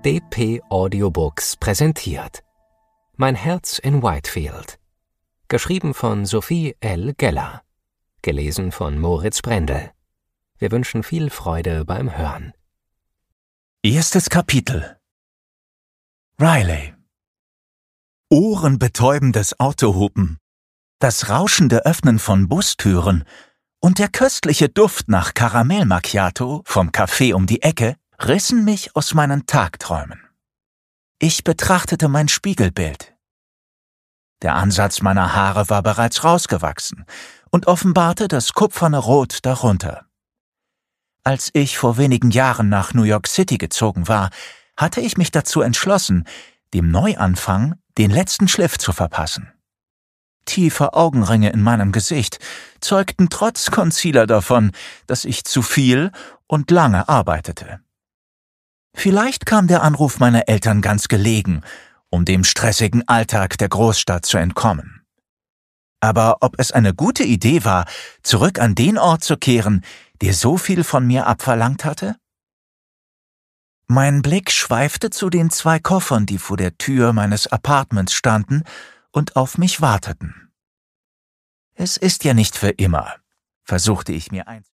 DP Audiobooks präsentiert Mein Herz in Whitefield. Geschrieben von Sophie L. Geller. Gelesen von Moritz Brendel. Wir wünschen viel Freude beim Hören. Erstes Kapitel. Riley. Ohrenbetäubendes Autohupen, das rauschende Öffnen von Bustüren und der köstliche Duft nach Karamell Macchiato vom Café um die Ecke rissen mich aus meinen Tagträumen. Ich betrachtete mein Spiegelbild. Der Ansatz meiner Haare war bereits rausgewachsen und offenbarte das kupferne Rot darunter. Als ich vor wenigen Jahren nach New York City gezogen war, hatte ich mich dazu entschlossen, dem Neuanfang den letzten Schliff zu verpassen. Tiefe Augenringe in meinem Gesicht zeugten trotz Concealer davon, dass ich zu viel und lange arbeitete. Vielleicht kam der Anruf meiner Eltern ganz gelegen, um dem stressigen Alltag der Großstadt zu entkommen. Aber ob es eine gute Idee war, zurück an den Ort zu kehren, der so viel von mir abverlangt hatte? Mein Blick schweifte zu den 2 Koffern, die vor der Tür meines Apartments standen und auf mich warteten. Es ist ja nicht für immer, versuchte ich mir einzureden.